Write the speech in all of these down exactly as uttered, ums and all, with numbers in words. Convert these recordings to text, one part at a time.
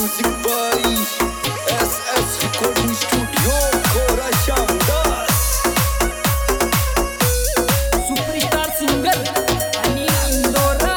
Music by S S Recording Studio Khorasan Das. Superstar singer Anil Indora.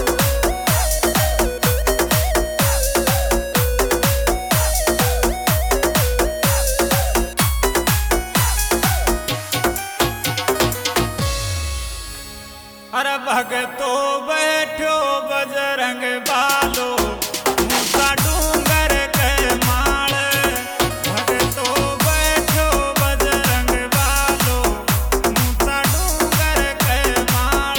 अरे भगतो बैठो बजरंग बालो ऊंचा डूंगर के माल। भगतो बैठो बजरंग बालो ऊंचा डूंगर के माल।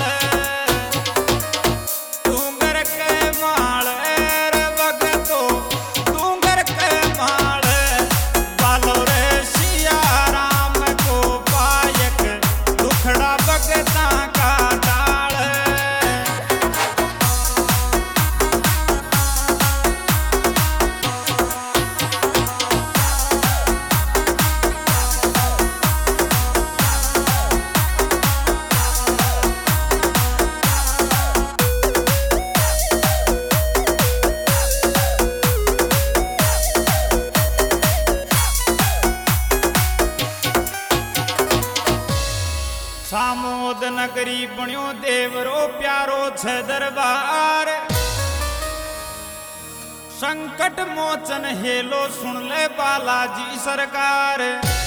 डूंगर के माल रे भगतो डूंगर के माल। बालो रे सिया राम को पायक दुखड़ा भगता का सामोद नगरी बण्यो देवरो प्यारो छे दरबार। संकट मोचन हेलो सुन ले बालाजी सरकार।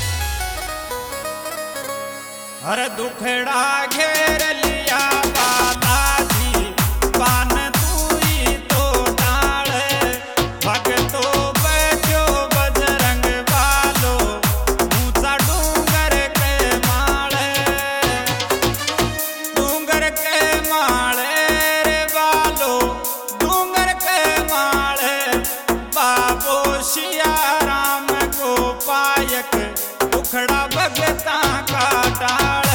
हर दुखड़ा घेर लिया बालाजी पान तूई तो डाल। भगतो बैठो बजरंग बालो ऊंचा डूंगर के माल। डूंगर के माले रे बालो डूंगर के माले। बाबो सिया राम को पायक दुखड़ा भगता का डाले।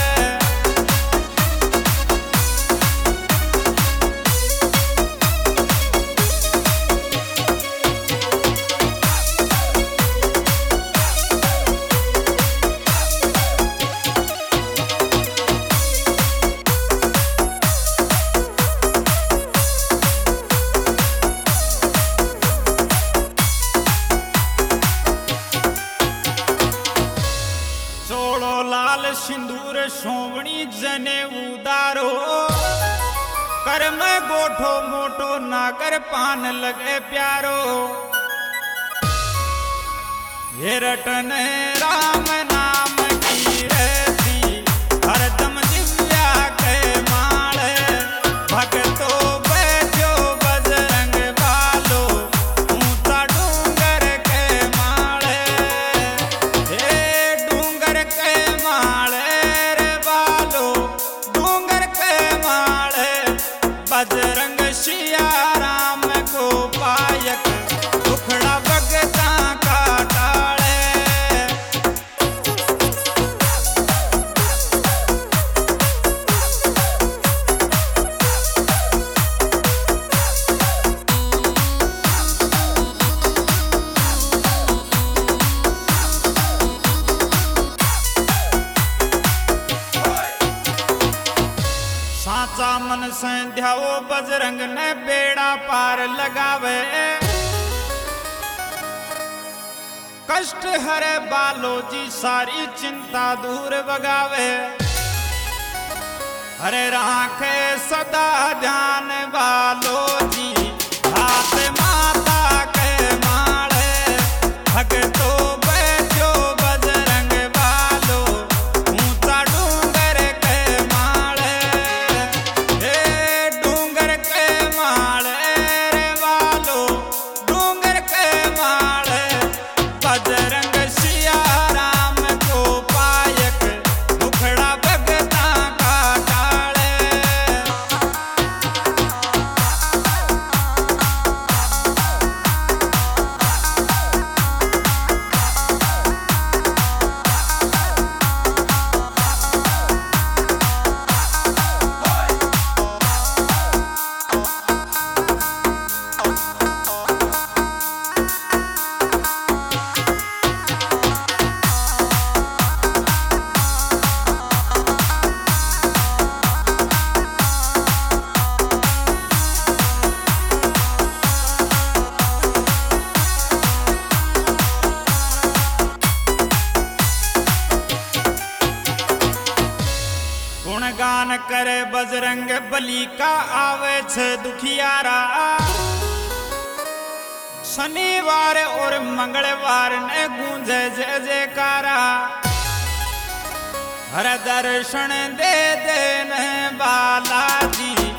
चोड़ो लाल सिंदूर सोवणी जने उदारो। कर में गोठो मोटो नागर पान लगे प्यारो। हेरटन राम नाम की रहती हरदम दिव्या के माल। भगतो बैठो बजरंग बालो ऊंचा डूंगर के माल। हे डूंगर के माल रे बालो डूंगर के माल। बजरंग सिया राम को पायक दुखड़ा भगता का डाले। साचा मन से ध्याओ बजरंग ने बेड़ा पार लगावे। कष्ट हरे बालो जी सारी चिंता दूर भगावे। हरे राखे सदा ध्यान बालो जी हाथ माता के माले। भगतो बैठो बजरंग बालो ऊंचा डूंगर के माले। हे डूंगर के माले रे बालो डूंगर के माले। बजरंग सिया राम को पायक दुखड़ा भगता का डाले। अरे बजरंग बली का आवे छे दुखियारा। शनिवार और मंगलवार ने गूंजे जय जयकारा। हर दर्शन दे देने बालाजी